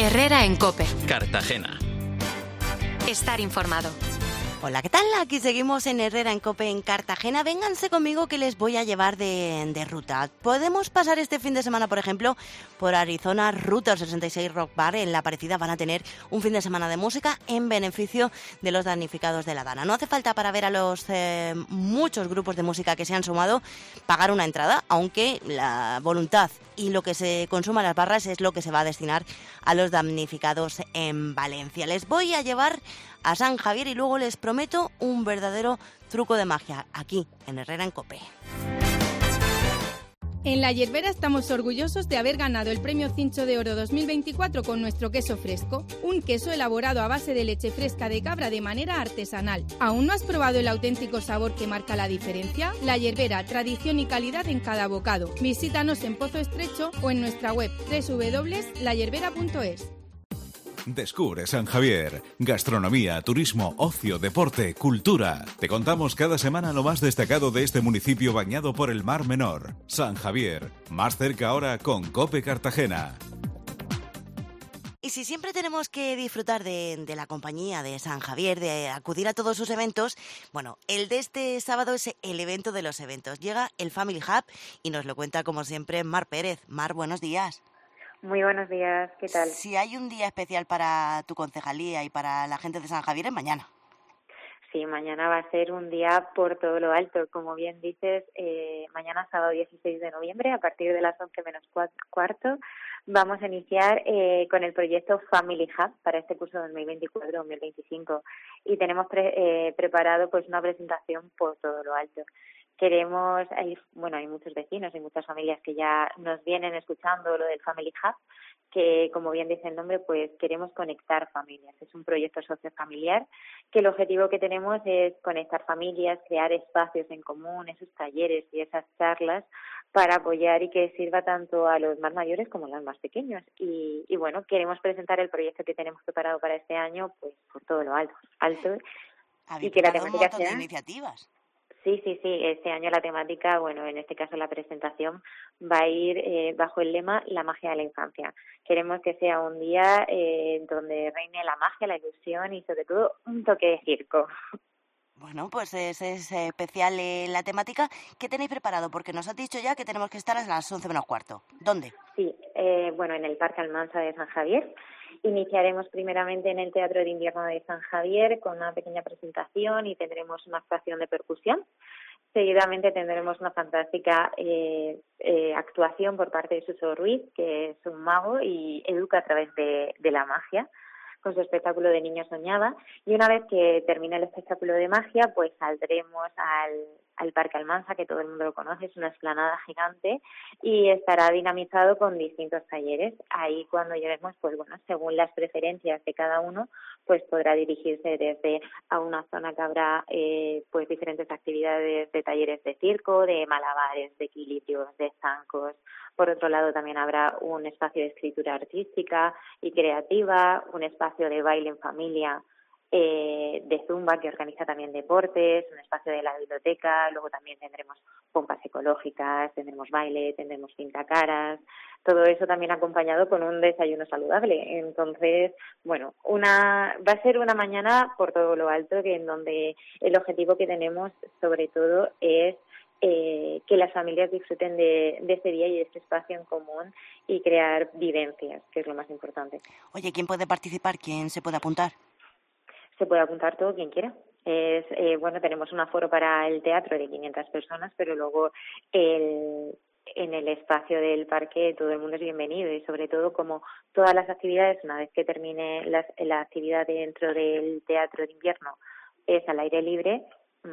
Herrera en COPE. Cartagena. Estar informado. Hola, ¿qué tal? Aquí seguimos en Herrera en COPE en Cartagena. Vénganse conmigo que les voy a llevar de ruta. Podemos pasar este fin de semana, por ejemplo, por Arizona, Ruta 66 Rock Bar. En La Parecida van a tener un fin de semana de música en beneficio de los damnificados de la Dana. No hace falta, para ver a los muchos grupos de música que se han sumado, pagar una entrada, aunque la voluntad y lo que se consuma en las barras es lo que se va a destinar a los damnificados en Valencia. Les voy a llevar a San Javier y luego les prometo un verdadero truco de magia aquí en Herrera en COPE. En La Yerbera estamos orgullosos de haber ganado el Premio Cincho de Oro 2024 con nuestro queso fresco, un queso elaborado a base de leche fresca de cabra de manera artesanal. ¿Aún no has probado el auténtico sabor que marca la diferencia? La Yerbera, tradición y calidad en cada bocado. Visítanos en Pozo Estrecho o en nuestra web www.layerbera.es. Descubre San Javier. Gastronomía, turismo, ocio, deporte, cultura. Te contamos cada semana lo más destacado de este municipio bañado por el Mar Menor. San Javier, más cerca ahora con COPE Cartagena. Y si siempre tenemos que disfrutar de la compañía de San Javier, de acudir a todos sus eventos, bueno, el de este sábado es el evento de los eventos. Llega el Family Hub y nos lo cuenta, como siempre, Mar Pérez. Mar, buenos días. Muy buenos días, ¿qué tal? Si hay un día especial para tu concejalía y para la gente de San Javier, es mañana. Sí, mañana va a ser un día por todo lo alto. Como bien dices, mañana sábado 16 de noviembre, a partir de las 11 menos cuarto, vamos a iniciar con el proyecto Family Hub para este curso 2024-2025 y tenemos preparado pues una presentación por todo lo alto. Hay muchos vecinos y muchas familias que ya nos vienen escuchando lo del Family Hub, que como bien dice el nombre, pues queremos conectar familias. Es un proyecto sociofamiliar que el objetivo que tenemos es conectar familias, crear espacios en común, esos talleres y esas charlas para apoyar y que sirva tanto a los más mayores como a los más pequeños. Y bueno, queremos presentar el proyecto que tenemos preparado para este año pues por todo lo alto. Habéis Y que la preparado un temática montón de sea... iniciativas. Sí. Este año la temática, bueno, en este caso la presentación va a ir bajo el lema La magia de la infancia. Queremos que sea un día donde reine la magia, la ilusión y sobre todo un toque de circo. Bueno, pues es especial la temática. ¿Qué tenéis preparado? Porque nos has dicho ya que tenemos que estar a las 11 menos cuarto. ¿Dónde? Sí, en el Parque Almansa de San Javier. Iniciaremos primeramente en el Teatro de Invierno de San Javier con una pequeña presentación y tendremos una actuación de percusión. Seguidamente tendremos una fantástica actuación por parte de Suso Ruiz, que es un mago y educa a través de la magia, con su espectáculo de Niño Soñaba. Y una vez que termine el espectáculo de magia, pues saldremos al Parque Almansa, que todo el mundo lo conoce, es una explanada gigante y estará dinamizado con distintos talleres. Ahí cuando lleguemos, pues bueno, según las preferencias de cada uno, pues podrá dirigirse desde a una zona que habrá pues diferentes actividades de talleres de circo, de malabares, de equilibrios, de zancos. Por otro lado, también habrá un espacio de escritura artística y creativa, un espacio de baile en familia, de Zumba, que organiza también deportes, un espacio de la biblioteca, luego también tendremos pompas ecológicas, tendremos baile, tendremos pintacaras, todo eso también acompañado con un desayuno saludable. Entonces, bueno, va a ser una mañana por todo lo alto, que en donde el objetivo que tenemos sobre todo es que las familias disfruten de este día y de este espacio en común y crear vivencias, que es lo más importante. Oye, ¿quién puede participar? ¿Quién se puede apuntar? Se puede apuntar todo quien quiera. Tenemos un aforo para el teatro de 500 personas, pero luego en el espacio del parque todo el mundo es bienvenido y sobre todo como todas las actividades, una vez que termine la actividad dentro del teatro de invierno es al aire libre,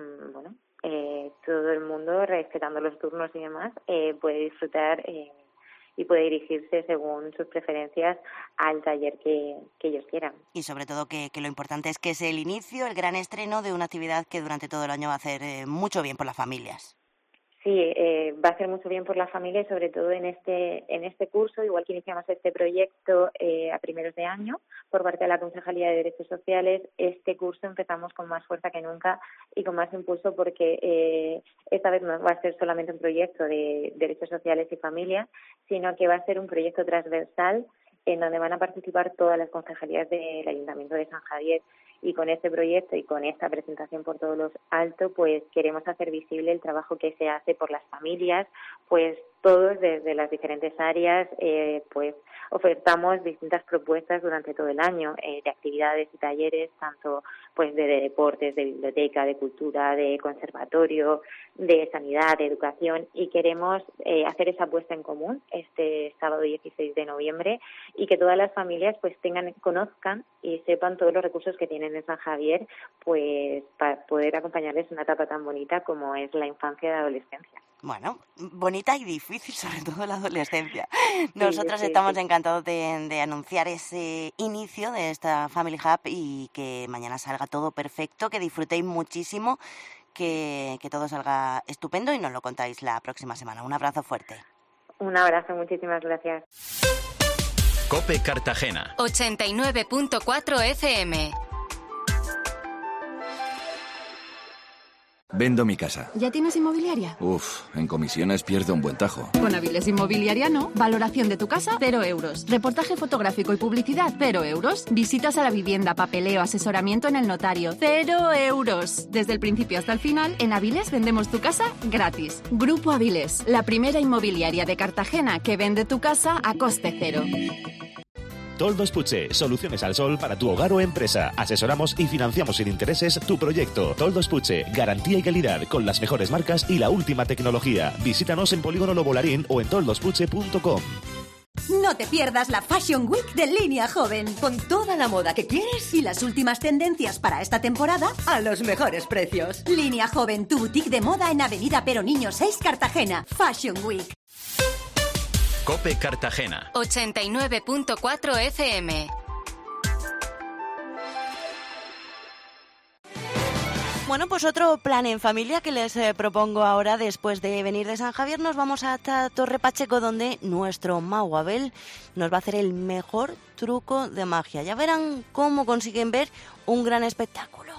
todo el mundo, respetando los turnos y demás, puede disfrutar y puede dirigirse según sus preferencias al taller que ellos quieran. Y sobre todo que lo importante es que es el inicio, el gran estreno de una actividad que durante todo el año va a hacer mucho bien por las familias. Sí, va a hacer mucho bien por la familia y sobre todo en este curso, igual que iniciamos este proyecto a primeros de año por parte de la Concejalía de Derechos Sociales, este curso empezamos con más fuerza que nunca y con más impulso porque esta vez no va a ser solamente un proyecto de derechos sociales y familia, sino que va a ser un proyecto transversal en donde van a participar todas las concejalías del Ayuntamiento de San Javier. Y con este proyecto y con esta presentación por todos los altos, pues queremos hacer visible el trabajo que se hace por las familias, pues todos desde las diferentes áreas, pues ofertamos distintas propuestas durante todo el año de actividades y talleres, tanto pues de deportes, de biblioteca, de cultura, de conservatorio, de sanidad, de educación, y queremos hacer esa apuesta en común este sábado 16 de noviembre y que todas las familias pues conozcan y sepan todos los recursos que tienen en San Javier, pues para poder acompañarles en una etapa tan bonita como es la infancia y la adolescencia. Bueno, bonita y difícil, sobre todo la adolescencia. Nosotros estamos encantados de anunciar ese inicio de esta Family Hub y que mañana salga todo perfecto, que disfrutéis muchísimo, que todo salga estupendo y nos lo contáis la próxima semana. Un abrazo fuerte. Un abrazo, muchísimas gracias. COPE Cartagena 89.4 FM. Vendo mi casa. ¿Ya tienes inmobiliaria? En comisiones pierdo un buen tajo. Con Avilés Inmobiliaria no. Valoración de tu casa, 0 euros. Reportaje fotográfico y publicidad, 0 euros. Visitas a la vivienda, papeleo, asesoramiento en el notario, 0 euros. Desde el principio hasta el final, en Avilés vendemos tu casa gratis. Grupo Avilés, la primera inmobiliaria de Cartagena que vende tu casa a coste cero. Toldos Puche, soluciones al sol para tu hogar o empresa. Asesoramos y financiamos sin intereses tu proyecto. Toldos Puche, garantía y calidad con las mejores marcas y la última tecnología. Visítanos en Polígono Lobo Larín o en toldospuche.com. No te pierdas la Fashion Week de Línea Joven, con toda la moda que quieres y las últimas tendencias para esta temporada a los mejores precios. Línea Joven, tu boutique de moda en Avenida Peroniño 6, Cartagena. Fashion Week. COPE Cartagena 89.4 FM. Bueno, pues otro plan en familia que les propongo ahora. Después de venir de San Javier nos vamos hasta Torre Pacheco, donde nuestro mago Abel nos va a hacer el mejor truco de magia. Ya verán cómo consiguen ver un gran espectáculo.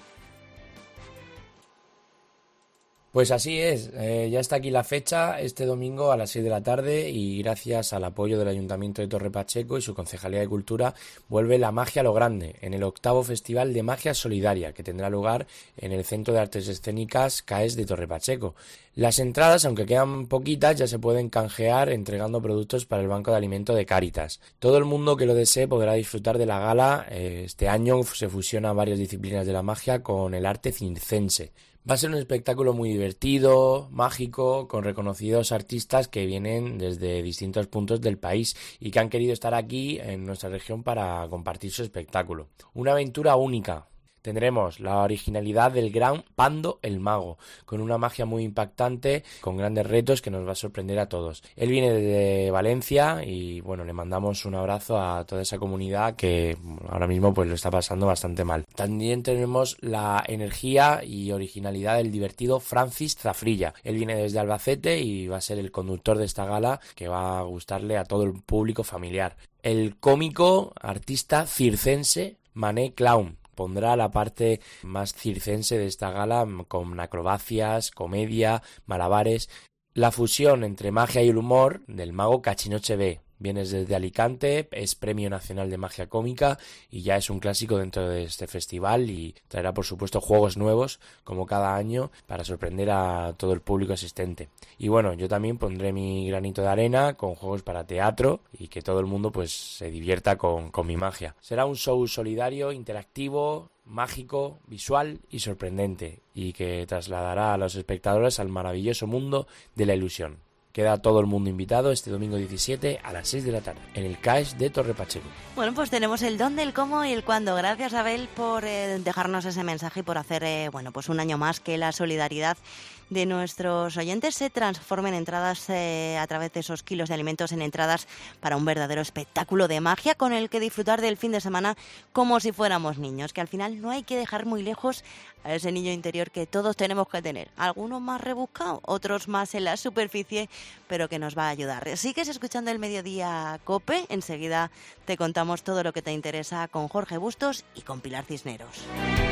Pues así es, ya está aquí la fecha, este domingo a las 6 de la tarde, y gracias al apoyo del Ayuntamiento de Torre Pacheco y su Concejalía de Cultura vuelve la magia a lo grande en el 8º Festival de Magia Solidaria, que tendrá lugar en el Centro de Artes Escénicas CAES de Torre Pacheco. Las entradas, aunque quedan poquitas, ya se pueden canjear entregando productos para el Banco de Alimento de Cáritas. Todo el mundo que lo desee podrá disfrutar de la gala. Este año se fusionan varias disciplinas de la magia con el arte circense. Va a ser un espectáculo muy divertido, mágico, con reconocidos artistas que vienen desde distintos puntos del país y que han querido estar aquí en nuestra región para compartir su espectáculo. Una aventura única. Tendremos la originalidad del gran Pando el Mago, con una magia muy impactante, con grandes retos que nos va a sorprender a todos. Él viene desde Valencia y bueno, le mandamos un abrazo a toda esa comunidad que ahora mismo pues lo está pasando bastante mal. También tenemos la energía y originalidad del divertido Francis Zafrilla. Él viene desde Albacete y va a ser el conductor de esta gala, que va a gustarle a todo el público familiar. El cómico artista circense Mané Clown pondrá la parte más circense de esta gala, con acrobacias, comedia, malabares. La fusión entre magia y el humor del mago Cachinoche B. Vienes desde Alicante, es Premio Nacional de Magia Cómica y ya es un clásico dentro de este festival, y traerá por supuesto juegos nuevos como cada año para sorprender a todo el público asistente. Y bueno, yo también pondré mi granito de arena con juegos para teatro y que todo el mundo pues se divierta con mi magia. Será un show solidario, interactivo, mágico, visual y sorprendente, y que trasladará a los espectadores al maravilloso mundo de la ilusión. Queda todo el mundo invitado este domingo 17 a las 6 de la tarde en el CAES de Torre Pacheco. Bueno, pues tenemos el dónde, el cómo y el cuándo. Gracias, Abel, por dejarnos ese mensaje y por hacer pues un año más que la solidaridad de nuestros oyentes se transformen en entradas a través de esos kilos de alimentos en entradas para un verdadero espectáculo de magia con el que disfrutar del fin de semana como si fuéramos niños, que al final no hay que dejar muy lejos a ese niño interior que todos tenemos que tener, algunos más rebuscados, otros más en la superficie, pero que nos va a ayudar. Sigues escuchando el Mediodía COPE, enseguida te contamos todo lo que te interesa con Jorge Bustos y con Pilar Cisneros.